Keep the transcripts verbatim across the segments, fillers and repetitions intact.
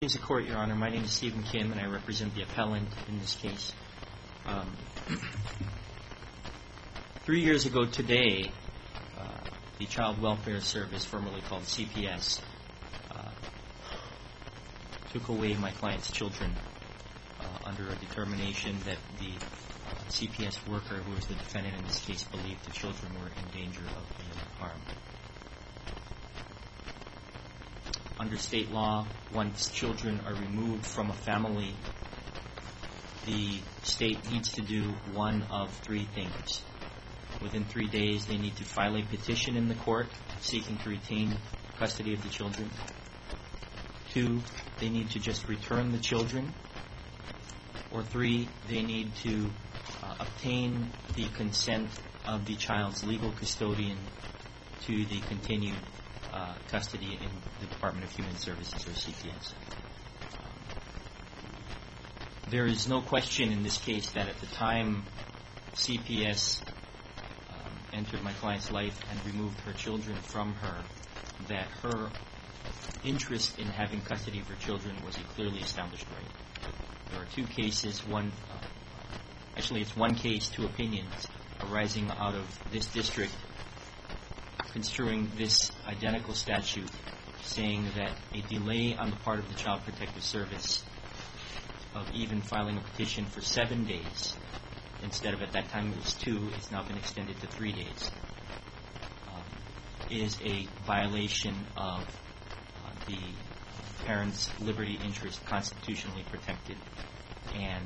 Please the court, Your Honor. My name is Stephen Kim, and I represent the appellant in this case. Um, three years ago today, uh, the Child Welfare Service, formerly called C P S, uh, took away my client's children uh, under a determination that the uh, C P S worker, who was the defendant in this case, believed the children were in danger of being harmed. Under state law, once children are removed from a family, the state needs to do one of three things. Within three days, they need to file a petition in the court seeking to retain custody of the children. Two, they need to just return the children. Or three, they need to uh, obtain the consent of the child's legal custodian to the continued Uh, custody in the Department of Human Services, or C P S. Um, there is no question in this case that at the time C P S um, entered my client's life and removed her children from her, that her interest in having custody of her children was a clearly established right. There are two cases, one, uh, actually it's one case, two opinions, arising out of this district construing this identical statute, saying that a delay on the part of the Child Protective Service of even filing a petition for seven days, instead of at that time it was two, it's now been extended to three days, um, is a violation of uh, the parent's liberty interest constitutionally protected. And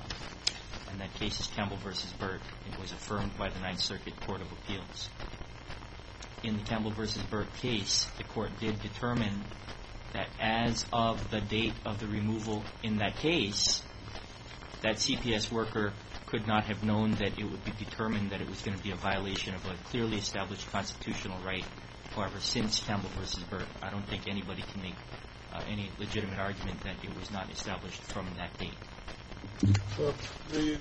uh, and that case is Campbell versus Burt. It was affirmed by the Ninth Circuit Court of Appeals. In the Campbell versus Burt case, the court did determine that as of the date of the removal in that case, that C P S worker could not have known that it would be determined that it was going to be a violation of a clearly established constitutional right. However, since Campbell versus Burt, I don't think anybody can make uh, any legitimate argument that it was not established from that date. Well, the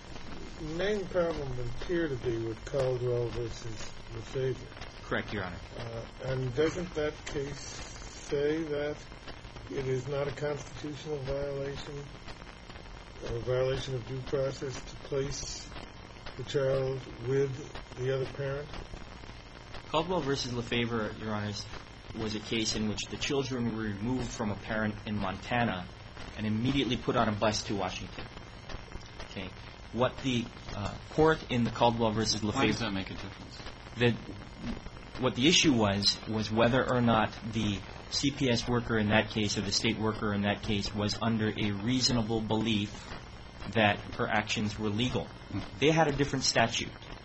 main problem would appear to be with Caldwell versus Lefebvre. Correct, Your Honor. Uh, and doesn't that case say that it is not a constitutional violation or a violation of due process to place the child with the other parent? Caldwell versus Lefebvre, Your Honors, was a case in which the children were removed from a parent in Montana and immediately put on a bus to Washington. Okay. What the uh, court in the Caldwell versus Lefebvre... Why does that make a difference? The, what the issue was, was whether or not the C P S worker in that case, or the state worker in that case, was under a reasonable belief that her actions were legal. They had a different statute.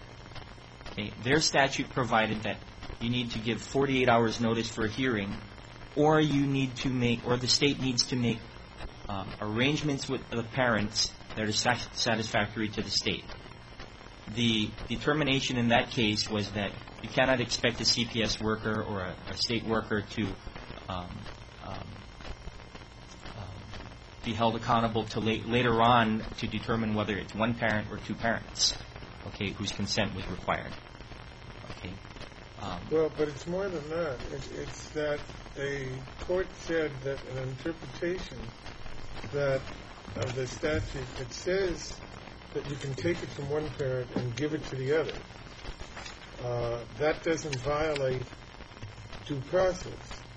Okay. Their statute provided that you need to give forty-eight hours notice for a hearing, or you need to make, or the state needs to make um, arrangements with the parents that are sat- satisfactory to the state. The determination in that case was that you cannot expect a C P S worker or a, a state worker to um, um, um, be held accountable to la- later on to determine whether it's one parent or two parents, okay, whose consent was required. Okay. Um, well, but it's more than that. It's, it's that a court said that an interpretation that of the statute that says that you can take it from one parent and give it to the other, uh, that doesn't violate due process.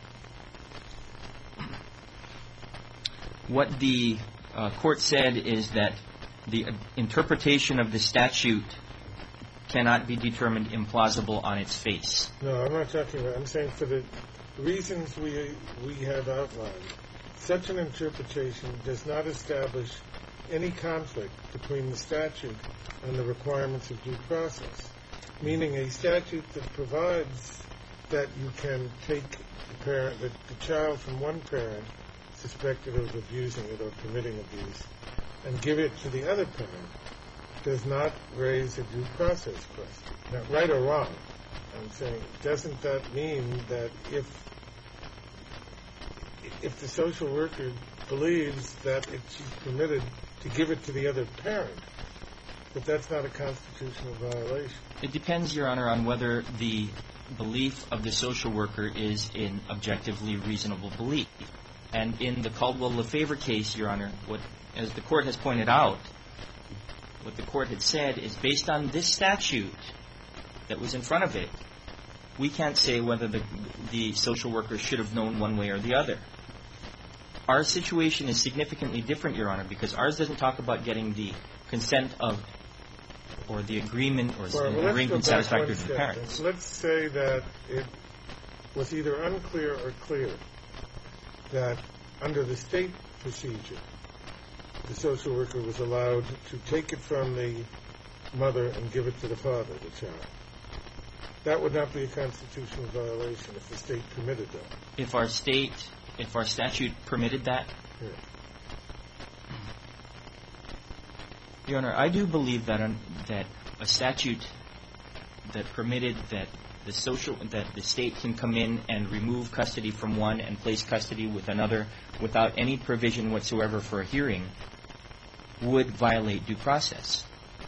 What the uh, court said is that the uh, interpretation of the statute cannot be determined implausible on its face. No, I'm not talking about, I'm saying for the reasons we we have outlined, such an interpretation does not establish any conflict between the statute and the requirements of due process, meaning a statute that provides that you can take the parent, the, the child from one parent suspected of abusing it or committing abuse and give it to the other parent does not raise a due process question. Now, right or wrong, I'm saying, doesn't that mean that if if the social worker believes that it, she's permitted to give it to the other parent, that that's not a constitutional violation? It depends, Your Honor, on whether the belief of the social worker is an objectively reasonable belief. And in the Caldwell-Lefevre case, Your Honor, what, as the Court has pointed out, what the Court had said is based on this statute that was in front of it, we can't say whether the, the social worker should have known one way or the other. Our situation is significantly different, Your Honor, because ours doesn't talk about getting the consent of or the agreement or well, an well, agreement satisfactory to the parents. Let's say that it was either unclear or clear that under the state procedure, the social worker was allowed to take it from the mother and give it to the father, the child. That would not be a constitutional violation if the state permitted that. If our state, if our statute permitted that? Yeah. Your Honor, I do believe that um, that a statute that permitted that the social that the state can come in and remove custody from one and place custody with another without any provision whatsoever for a hearing would violate due process.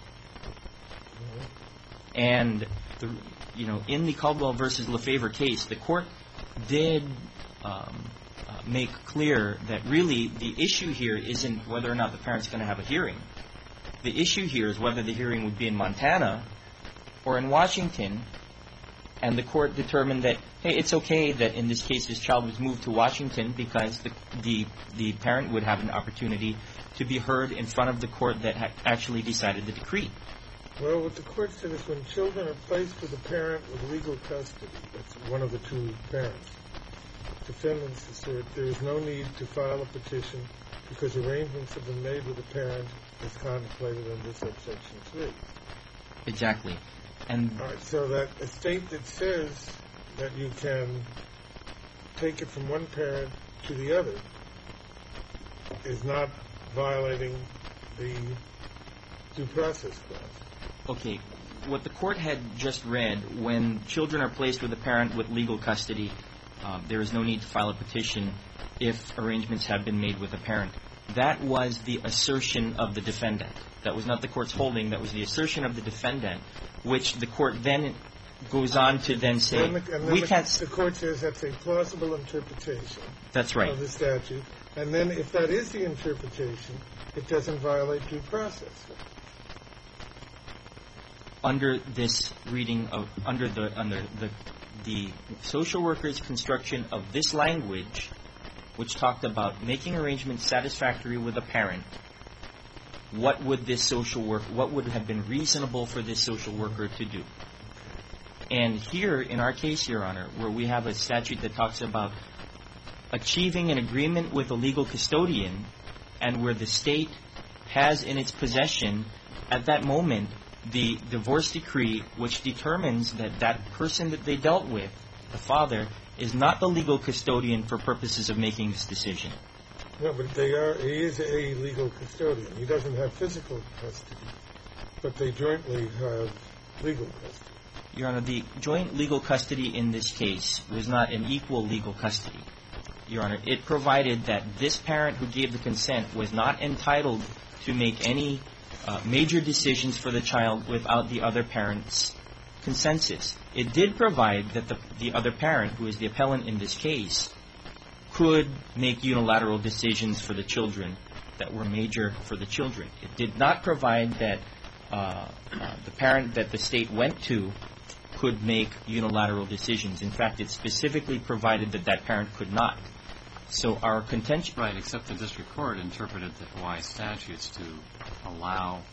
Mm-hmm. And the you know in the Caldwell versus Lefevre case, the Court did um, uh, make clear that really the issue here isn't whether or not the parent's going to have a hearing. The issue here is whether the hearing would be in Montana or in Washington, and the Court determined that, hey, it's okay that in this case this child was moved to Washington because the the, the parent would have an opportunity to be heard in front of the court that ha- actually decided the decree. Well, what the Court said is when children are placed with a parent with legal custody, that's one of the two parents, defendants assert there is no need to file a petition because arrangements have been made with the parent as contemplated under subsection three. Exactly. And all right, so that a state that says that you can take it from one parent to the other is not violating the due process clause. Okay. What the Court had just read, when children are placed with a parent with legal custody, um, there is no need to file a petition if arrangements have been made with a parent. That was the assertion of the defendant. That was not the Court's holding. That was the assertion of the defendant, which the Court then goes on to then say, and the, and then we the, can't... The Court says that's a plausible interpretation. That's right. Of the statute. And then if that is the interpretation, it doesn't violate due process. Under this reading of, under the, under the, the social worker's construction of this language, which talked about making arrangements satisfactory with a parent, what would this social work, what would have been reasonable for this social worker to do? And here, in our case, Your Honor, where we have a statute that talks about achieving an agreement with a legal custodian, and where the state has in its possession, at that moment, the divorce decree, which determines that that person that they dealt with, the father, is not the legal custodian for purposes of making this decision. No, but they are, he is a legal custodian. He doesn't have physical custody, but they jointly have legal custody. Your Honor, the joint legal custody in this case was not an equal legal custody. Your Honor, it provided that this parent who gave the consent was not entitled to make any uh, major decisions for the child without the other parent's consensus. It did provide that the, the other parent, who is the appellant in this case, could make unilateral decisions for the children that were major for the children. It did not provide that uh, uh, the parent that the state went to could make unilateral decisions. In fact, it specifically provided that that parent could not. So our contention... Right, except the district court interpreted the Hawaii statutes to allow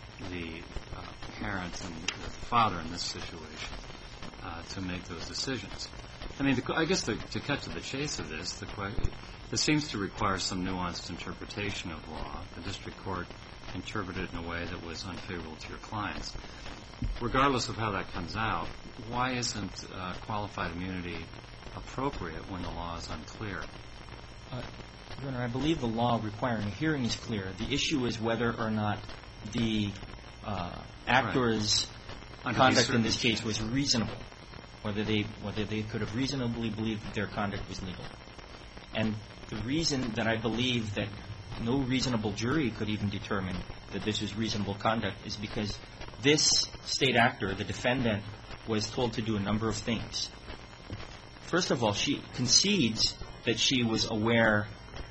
the uh, parents and the father in this situation uh, to make those decisions. I mean, the, I guess the, to cut to the chase of this, the, this seems to require some nuanced interpretation of law. The district court interpreted it in a way that was unfavorable to your clients. Regardless of how that comes out, why isn't uh, qualified immunity appropriate when the law is unclear? Uh, Your Honor, I believe the law requiring a hearing is clear. The issue is whether or not the uh, actor's right. conduct in this case was reasonable, whether they whether they could have reasonably believed that their conduct was legal. And the reason that I believe that no reasonable jury could even determine that this is reasonable conduct is because this state actor, the defendant, was told to do a number of things. First of all, she concedes that she was aware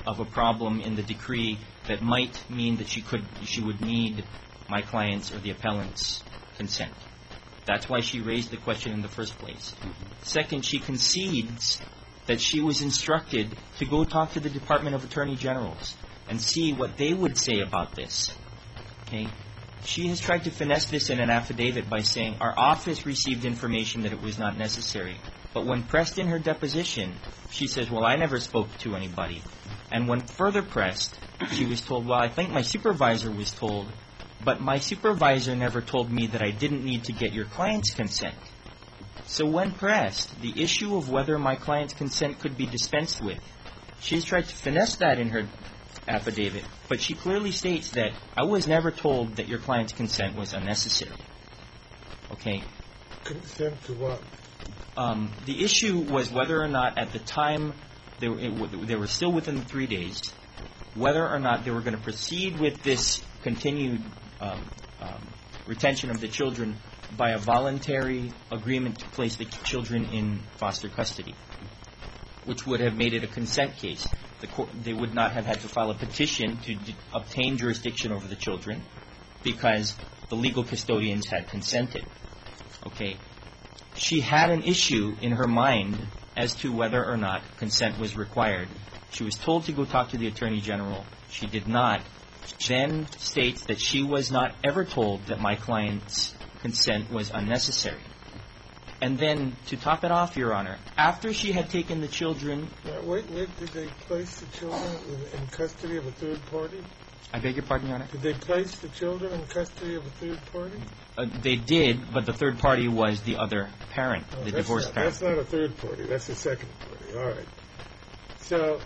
of a problem in the decree that might mean that she could, she would need my client's or the appellant's consent. That's why she raised the question in the first place. Second, she concedes that she was instructed to go talk to the Department of Attorney Generals and see what they would say about this. Okay? She has tried to finesse this in an affidavit by saying our office received information that it was not necessary. But when pressed in her deposition, she says, well, I never spoke to anybody. And when further pressed, she was told, well, I think my supervisor was told, but my supervisor never told me that I didn't need to get your client's consent. So when pressed, the issue of whether my client's consent could be dispensed with, she's tried to finesse that in her affidavit, but she clearly states that I was never told that your client's consent was unnecessary. Okay? Consent to what? Um, the issue was whether or not at the time they were, it, they were still within the three days, whether or not they were going to proceed with this continued um, um, retention of the children by a voluntary agreement to place the children in foster custody, which would have made it a consent case. The court, they would not have had to file a petition to d- obtain jurisdiction over the children because the legal custodians had consented. Okay? She had an issue in her mind as to whether or not consent was required. She was told to go talk to the Attorney General. She did not. Then states that she was not ever told that my client's consent was unnecessary. And then, to top it off, Your Honor, after she had taken the children... Now, wait, wait, did they place the children in, in custody of a third party? I beg your pardon, Your Honor? Did they place the children in custody of a third party? Uh, they did, but the third party was the other parent, Oh, the that's divorced not, parent. That's not a third party. That's a second party. All right. So,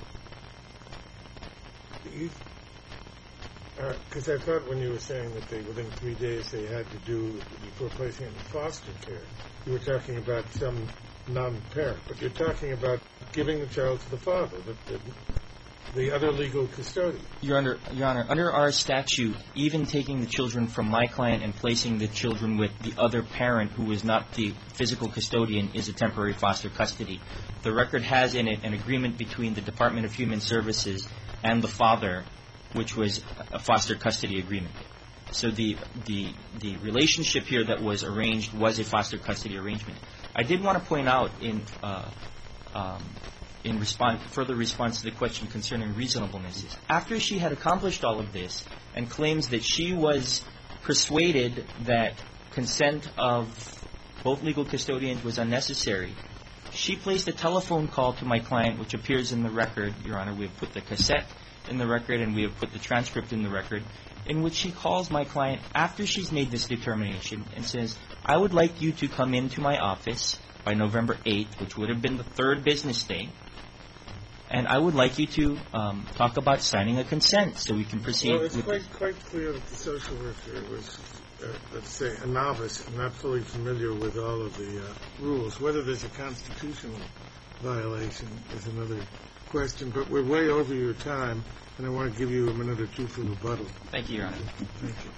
because uh, I thought when you were saying that they within three days they had to do before placing it in foster care, you were talking about some non-parent, but you're talking about giving the child to the father, the, the, the other legal custodian. Your Honor, Your Honor, under our statute, even taking the children from my client and placing the children with the other parent who is not the physical custodian is a temporary foster custody. The record has in it an agreement between the Department of Human Services and the father, which was a foster custody agreement. So the the the relationship here that was arranged was a foster custody arrangement. I did want to point out in uh, um, in response, further response to the question concerning reasonableness is after she had accomplished all of this and claims that she was persuaded that consent of both legal custodians was unnecessary, she placed a telephone call to my client, which appears in the record, Your Honor. We have put the cassette in the record and we have put the transcript in the record, in which she calls my client after she's made this determination and says, I would like you to come into my office by November eighth, which would have been the third business day, and I would like you to um, talk about signing a consent so we can proceed. Well, it's with quite, quite clear that the social worker was, uh, let's say, a novice and not fully familiar with all of the uh, rules. Whether there's a constitutional violation is another question, but we're way over your time, and I want to give you a minute or two for rebuttal. Thank you, Your Honor. Thank you.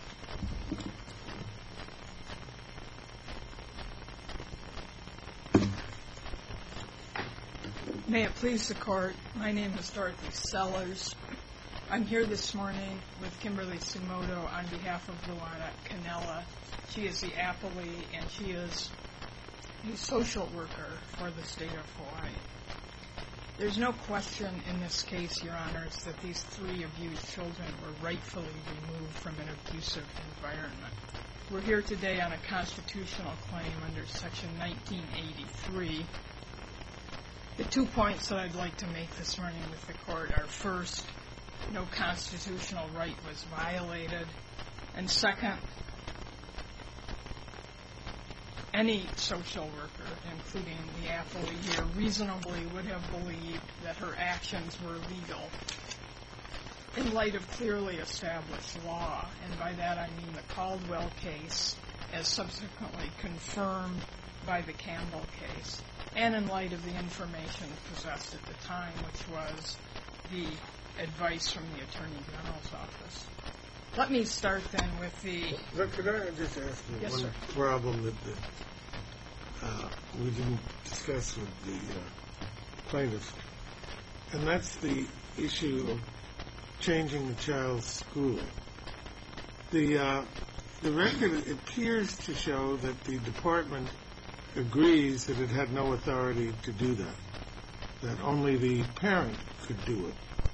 May it please the Court, my name is Dorothy Sellers. I'm here this morning with Kimberly Sumoto on behalf of Luana Canella. She is the appellee and she is a social worker for the state of Hawaii. There's no question in this case, Your Honors, that these three abused children were rightfully removed from an abusive environment. We're here today on a constitutional claim under Section nineteen eighty-three. The two points that I'd like to make this morning with the Court are, first, no constitutional right was violated, and second, any social worker, including the appellee here, reasonably would have believed that her actions were legal in light of clearly established law, and by that I mean the Caldwell case as subsequently confirmed by the Campbell case, and in light of the information possessed at the time, which was the advice from the Attorney General's office. Let me start then with the... Look, could I just ask you Yes, one sir. problem that the, uh, we didn't discuss with the uh, plaintiff, and that's the issue of changing the child's schooling. The uh, the record appears to show that the department agrees that it had no authority to do that, that only the parent could do it.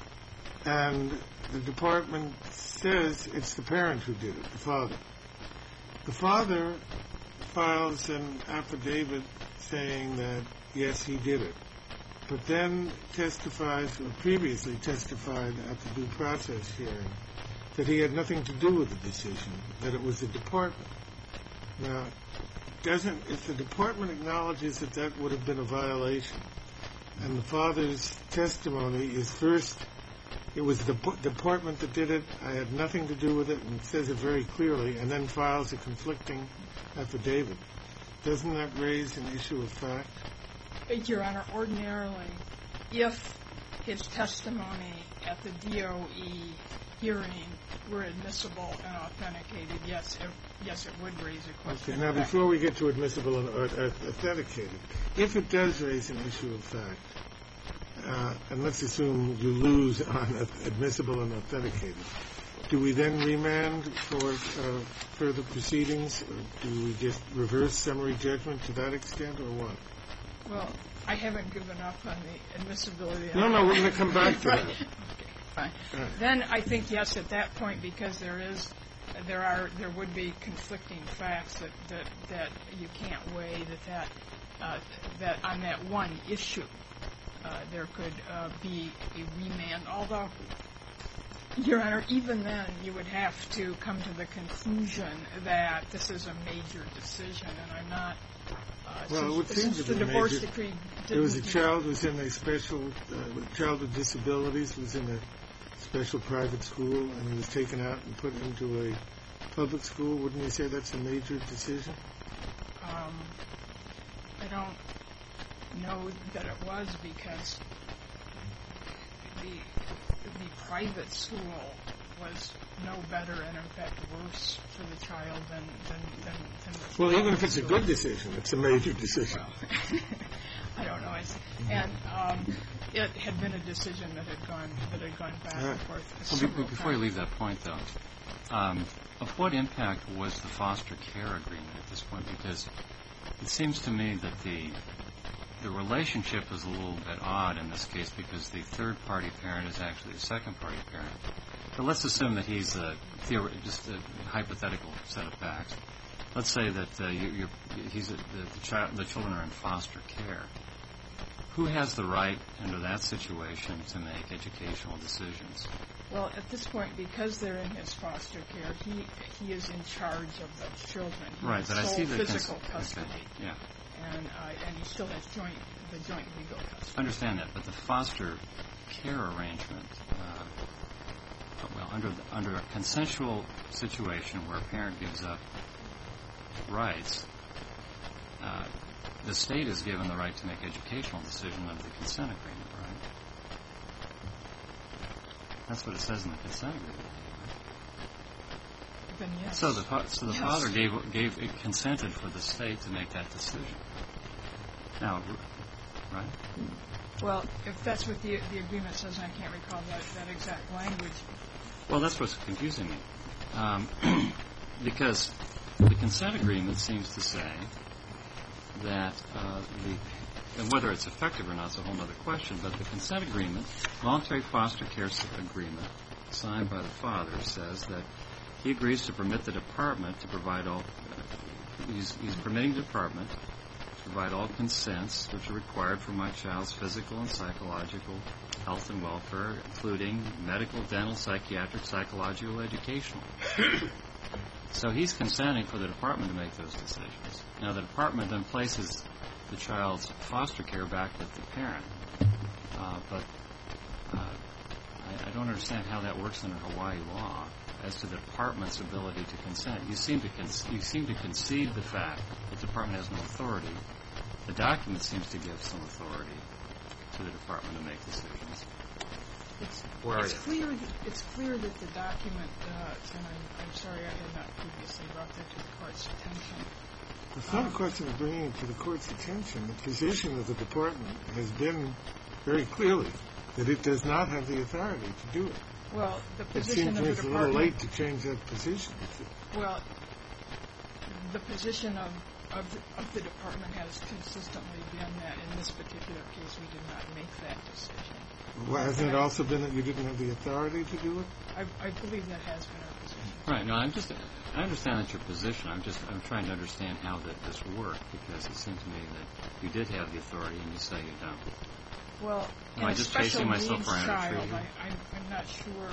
And the department says it's the parent who did it, the father. The father files an affidavit saying that, yes, he did it, but then testifies, or previously testified at the due process hearing, that he had nothing to do with the decision, that it was the department. Now, doesn't, if the department acknowledges that that would have been a violation, and the father's testimony is first, it was the department that did it, I had nothing to do with it, and says it very clearly, and then files a conflicting affidavit, doesn't that raise an issue of fact? Your Honor, ordinarily, if his testimony at the D O E hearing were admissible and authenticated, yes, it, yes, it would raise a question. Okay, now before we get to admissible and uh, authenticated, if it does raise an issue of fact, uh, and let's assume you lose on admissible and authenticated, do we then remand for uh, further proceedings, or do we just reverse summary judgment to that extent, or what? Well, I haven't given up on the admissibility. No, no, we're going to come back to right. that. Okay, fine. Right. Then I think, yes, at that point, because there is, there are, there would be conflicting facts that, that, that you can't weigh, that that, uh, that on that one issue, uh, there could uh, be a remand. Although, Your Honor, even then, you would have to come to the conclusion that this is a major decision, and I'm not. Uh, Well, since, it would seem to the be divorce major. decree. There was a didn't- child who was in a special, uh, child with disabilities was in a special private school, and he was taken out and put into a public school. Wouldn't you say that's a major decision? Um, I don't know that it was, because the the private school was no better and, in fact, worse for the child than than than, than the Well, even if it's a school. good decision, it's a major decision. Well, I don't know. It's, and um, it had been a decision that had gone that had gone back and forth. Well, be- several before you times. leave that point, though, um, of what impact was the foster care agreement at this point? Because it seems to me that the the relationship is a little bit odd in this case, because the third-party parent is actually the second-party parent. But let's assume that he's a theor- just a hypothetical set of facts. Let's say that uh, you, you're, he's a, the, the, child, the children are in foster care. Who has the right under that situation to make educational decisions? Well, at this point, because they're in his foster care, he he is in charge of those children. He Right, has but I sole see the physical cons- custody, okay, yeah. and uh, and he still has joint the joint legal custody. I understand that, but the foster care arrangement, uh, well, under the, under a consensual situation where a parent gives up rights, uh, the state is given the right to make educational decisions under the consent agreement, right? That's what it says in the consent agreement. Then yes. So the fa- so the Yes. father gave gave it consented for the state to make that decision. Now, r- right? Well, if that's what the the agreement says, and I can't recall that that exact language. Well, that's what's confusing me, um, because the consent agreement seems to say that uh, the, and whether it's effective or not is a whole other question, but the consent agreement, voluntary foster care agreement, signed by the father, says that he agrees to permit the department to provide all, uh, he's, he's permitting the department to provide all consents which are required for my child's physical and psychological health and welfare, including medical, dental, psychiatric, psychological, educational. So he's consenting for the department to make those decisions. Now, the department then places the child's foster care back with the parent. Uh, but uh, I, I don't understand how that works under Hawaii law as to the department's ability to consent. You seem to con- you seem to concede the fact that the department has no authority. The document seems to give some authority to the department to make decisions. It's, Where are it's you? clear. It's clear that the document does, and I'm, I'm sorry I had not previously brought that to the court's attention. It's not a question of bringing it to the court's attention. The position of the department has been very clearly that it does not have the authority to do it. Well, the It position seems of to me the it's a little department. late to change that position. Well, the position of of the, of the department has consistently been that in this particular case we did not make that decision. Well, hasn't it also been that you didn't have the authority to do it? I, I believe that has been our position. Right. No, I'm just. I understand that's your position. I'm just. I'm trying to understand how that this worked, because it seems to me that you did have the authority, and you say you don't. Well, Am in I a just special chasing myself needs around a tree child, here? I, I'm, I'm not sure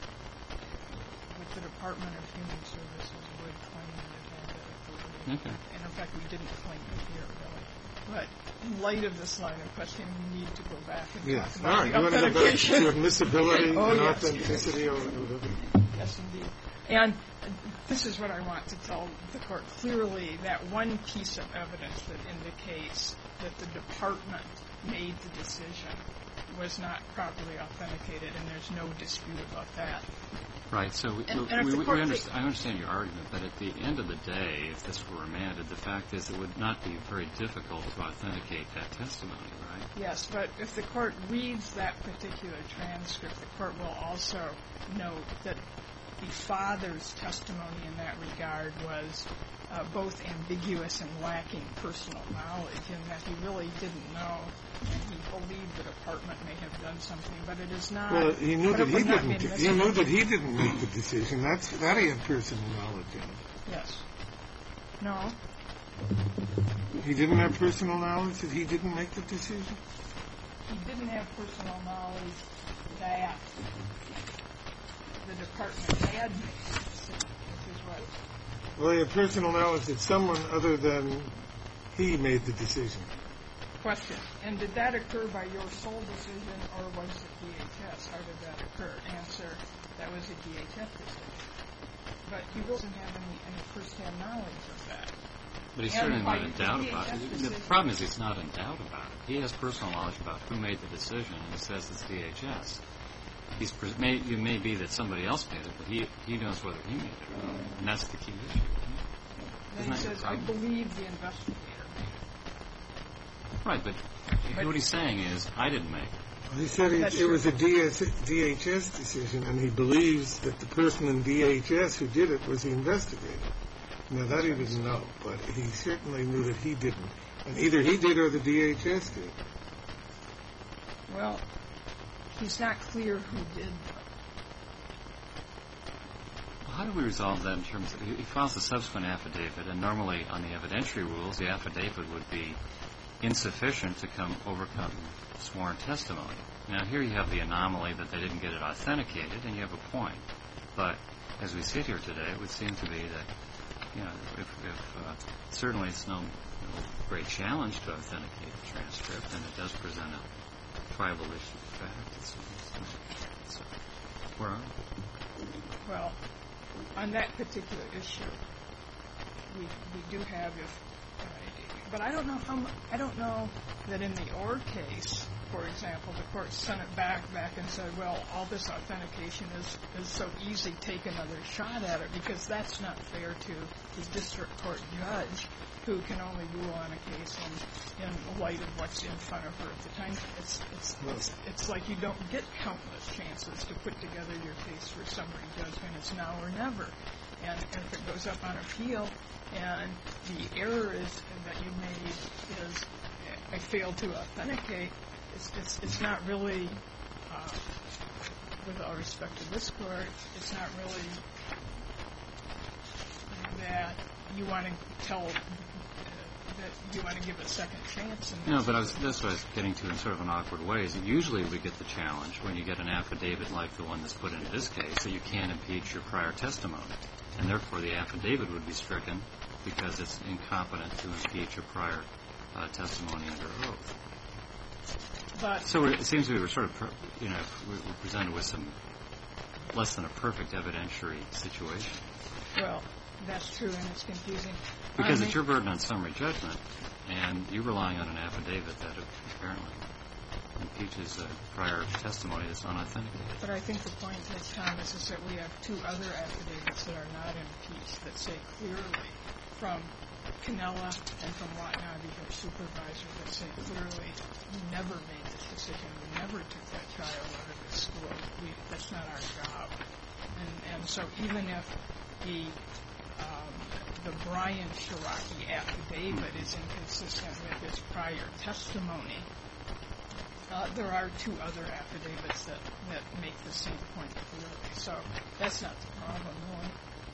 what the Department of Human Services would claim that it had that authority. Okay. And in fact, we didn't claim it here, really. But in light of this line of questioning, we need to go back and Yes. talk All about right. the You want to go back authentication. to admissibility Oh, and yes, authenticity yes. or whatever? Yes, indeed. And this is what I want to tell the court. Clearly, that one piece of evidence that indicates that the department made the decision was not properly authenticated, and there's no dispute about that. Right. So we, And- we, and if we, the we court understand, I understand your argument, but at the end of the day, if this were remanded, the fact is it would not be very difficult to authenticate that testimony, right? Yes, but if the court reads that particular transcript, the court will also note that the father's testimony in that regard was uh, both ambiguous and lacking personal knowledge, and that he really didn't know, and he believed the department may have done something, but it is not. Well, he knew but that it he would not didn't. be He admissible. knew that he didn't make the decision. That's that he had personal knowledge of. Yes. No. He didn't have personal knowledge that he didn't make the decision. He didn't have personal knowledge that the department had made the decision, which is what. Well, he had personal knowledge that someone other than he made the decision. Question. And did that occur by your sole decision, or was it D H S? How did that occur? Answer. That was a D H S decision. But he doesn't have any, any first-hand knowledge of that. But he's And certainly by not in the doubt D H S about it. The decision- problem is he's not in doubt about it. He has personal knowledge about who made the decision, and he says it's D H S. He's pres- may, it may be that somebody else made it, but he he knows whether he made it or not, and that's the key issue. Then Isn't he that your says, I problem? believe the investigator made it. Right, but, But- what he's saying is, I didn't make it. He said he, That's it true. was a D S, D H S decision, and he believes that the person in D H S who did it was the investigator. Now, that he didn't know, but he certainly knew that he didn't. And either he did or the D H S did. Well, he's not clear who did. Well, how do we resolve that in terms of, he files a subsequent affidavit, and normally on the evidentiary rules, the affidavit would be insufficient to come overcome sworn testimony. Now, here you have the anomaly that they didn't get it authenticated, and you have a point. But as we sit here today, it would seem to be that, you know, if, if uh, certainly it's no, no great challenge to authenticate the transcript, and it does present a tribal issue of fact. It seems to me. So, where are we? Well, on that particular issue, we we do have if, uh, but I don't know how mu- I don't know that in the Orr case, for example, the court sent it back back and said, well, all this authentication is is so easy, take another shot at it, because that's not fair to the district court judge who can only rule on a case in, in light of what's in front of her at the time. It's it's it's, it's like you don't get countless chances to put together your case for summary judgment. It's now or never. And, and if it goes up on appeal and the error is that you made is I failed to authenticate, it's it's, it's not really, uh, with all respect to this court, it's not really that you want to tell uh, that you want to give a second chance. In No, but I was, that's what I was getting to in sort of an awkward way, is that usually we get the challenge when you get an affidavit like the one that's put into this case that you can't impeach your prior testimony. And therefore the affidavit would be stricken because it's incompetent to impeach your prior uh, testimony under oath. But So we're, it seems to me we're sort of, per, you know, we're we're presented with some less than a perfect evidentiary situation. well, that's true, and it's confusing. Because I it's your burden on summary judgment, and you're relying on an affidavit that apparently impeaches a prior testimony that's unauthenticated. But I think the point, Miz Thomas, is that we have two other affidavits that are not impeached that say clearly from Canella and from Watanabe, her supervisor, that say clearly, we never made this decision. We never took that child out of the school. We, that's not our job. And, and so even if the um, the Brian Shiraki affidavit is inconsistent with his prior testimony, uh, there are two other affidavits that, that make the same point clearly. So that's not the problem, really.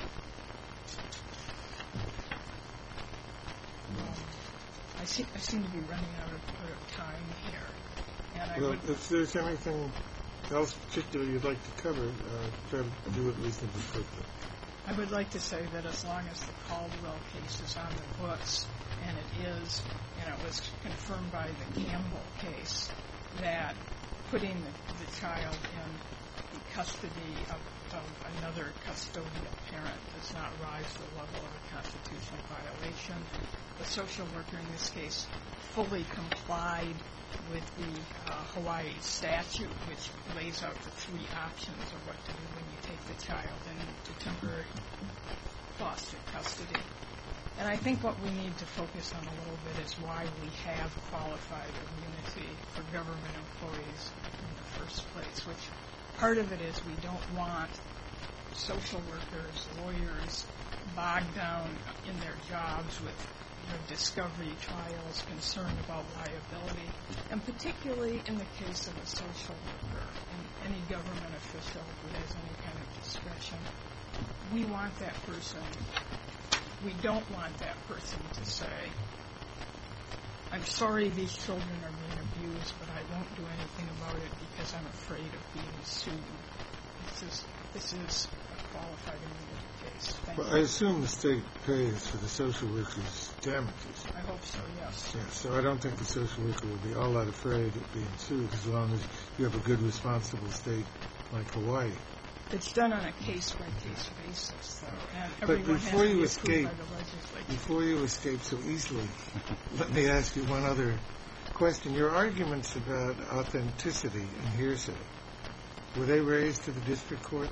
Um, I, see, I seem to be running out of, out of time here. And I Well, would, if there's anything else particular you'd like to cover, uh, try to do it reasonably quickly. I would like to say that as long as the Caldwell case is on the books, and it is, and it was confirmed by the Campbell case, that putting the, the child in the custody of, of another custodial parent does not rise to the level of a constitutional violation. The social worker in this case fully complied with the uh, Hawaii statute, which lays out the three options of what to do when you take the child into temporary foster custody. And I think what we need to focus on a little bit is why we have qualified immunity for government employees in the first place, which part of it is we don't want social workers, lawyers, bogged down in their jobs with you know, discovery trials, concern about liability, and particularly in the case of a social worker and any government official who has any kind of discretion. We want that person, we don't want that person to say, I'm sorry these children are being abused, but I won't do anything about it because I'm afraid of being sued. This is, this is a qualified immunity case. Thank Well, you. I assume the state pays for the social worker's damages. I hope so, yes. Yeah, so I don't think the social worker will be all that afraid of being sued as long as you have a good, responsible state like Hawaii. It's done on a case-by-case basis, though, and But everyone has before to you be escape- approved by the legislature. Before you escape so easily, let me ask you one other question. Your arguments about authenticity and hearsay, were they raised to the district court?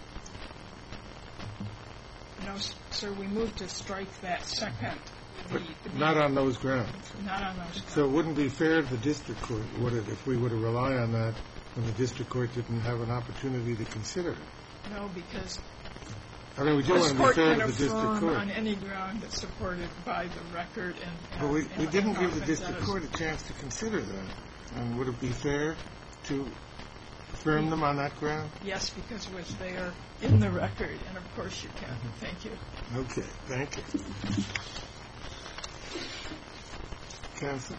No, s- sir, we moved to strike that second. The, But the, not on those grounds. Not on those. So it wouldn't be fair to the district court, would it, if we were to rely on that when the district court didn't have an opportunity to consider it? No, because I mean, we do this want to be court fair can to the district affirm court. on any ground that's supported by the record and. and But we, and we didn't give the often district does. court a chance to consider that. And would it be fair to affirm them on that ground? Yes, because it was there in the record, and of course you can. Thank you. Okay, thank you. Counsel?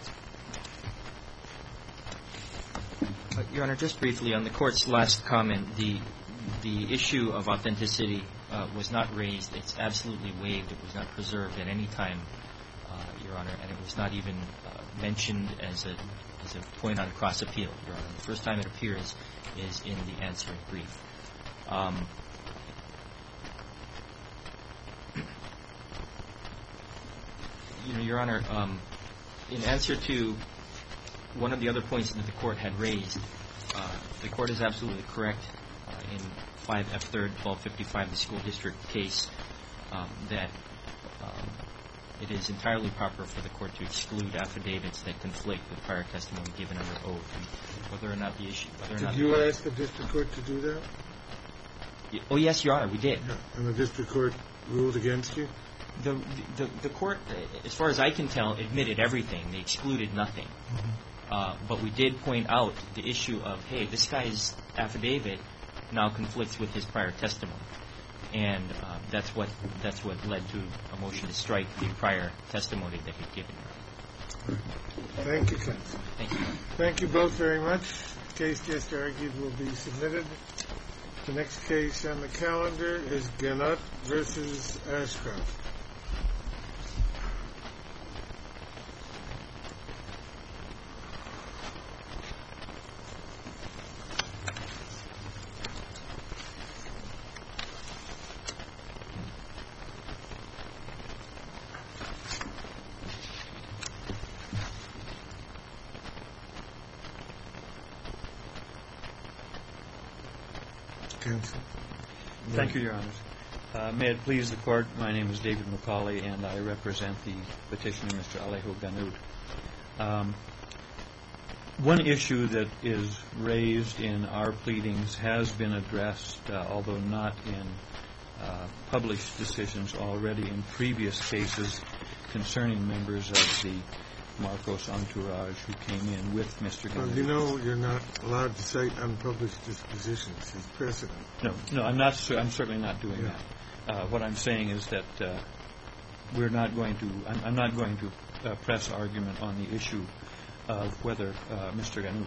Uh, Your Honor, just briefly, on the Court's last comment, the the issue of authenticity uh, was not raised. It's absolutely waived. It was not preserved at any time, uh, Your Honor, and it was not even uh, mentioned as a as a point on cross-appeal, Your Honor. The first time it appears is in the answering brief. Um, you know, Your Honor, um, in answer to one of the other points that the Court had raised, uh, the Court is absolutely correct uh, in five F third twelve fifty-five, the school district case, um, that um, it is entirely proper for the Court to exclude affidavits that conflict with prior testimony given under oath, and whether or not the issue, whether or Did not you the, ask the district court to do that? Oh, yes, Your Honor, we did. And the district court ruled against you? The, the the Court, uh, as far as I can tell, admitted everything. They excluded nothing. Uh, but we did point out the issue of, hey, this guy's affidavit now conflicts with his prior testimony, and uh, that's what that's what led to a motion to strike the prior testimony that he'd given. Thank you, counsel. Thank you. Thank you both very much. The case just argued will be submitted. The next case on the calendar is Gannett versus Ashcroft. Counsel. Thank you, Your Honors. Uh, may it please the Court, my name is David McCauley, and I represent the petitioner, Mister Alejo Ganut. Um, one issue that is raised in our pleadings has been addressed, uh, although not in uh, published decisions, already in previous cases concerning members of the Marcos entourage who came in with Mister Well, Ganut. you know you're not allowed to cite unpublished dispositions. He's precedent. No, no, I'm not. cer- I'm certainly not doing Yeah. that. Uh, what I'm saying is that uh, we're not going to. I'm, I'm not going to uh, press argument on the issue of whether uh, Mister Ganut